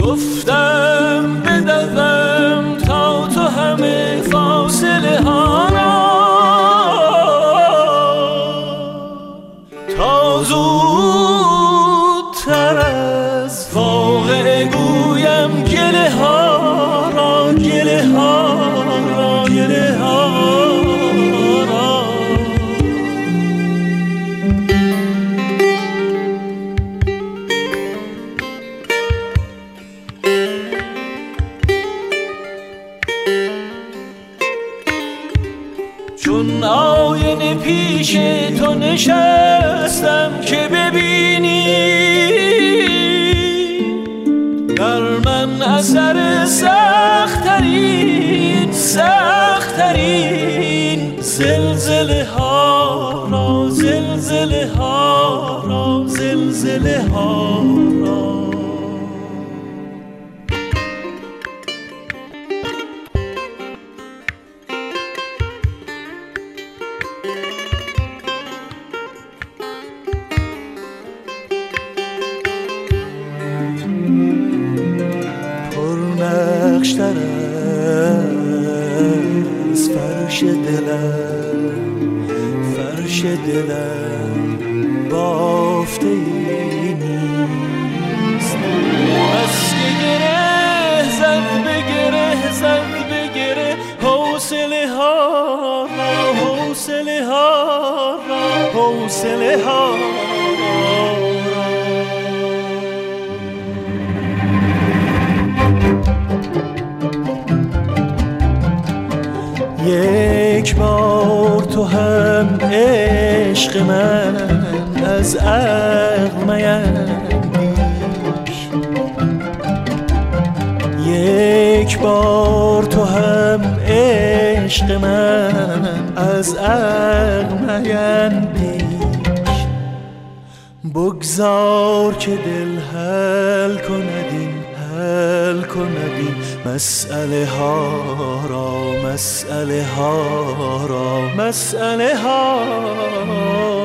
گفتم بدوم تا تو همه فاصله ها را تا زودتر از واقع گویم گله ها را گله ها را گله ها را. چون آینه پیش تو نشستم که ببینی در من اثر سخت‌ترین زلزله ها را زلزله ها را زلزله ها را. نقشتر از فرش دلم بافته ای نیست. بس که گره زد به گره حوصله ها یک بار تو هم عشق من از عقل میندیش، یک بار تو هم عشق من از عقل میندیش. بگذار که دل حل کند مسئله ها را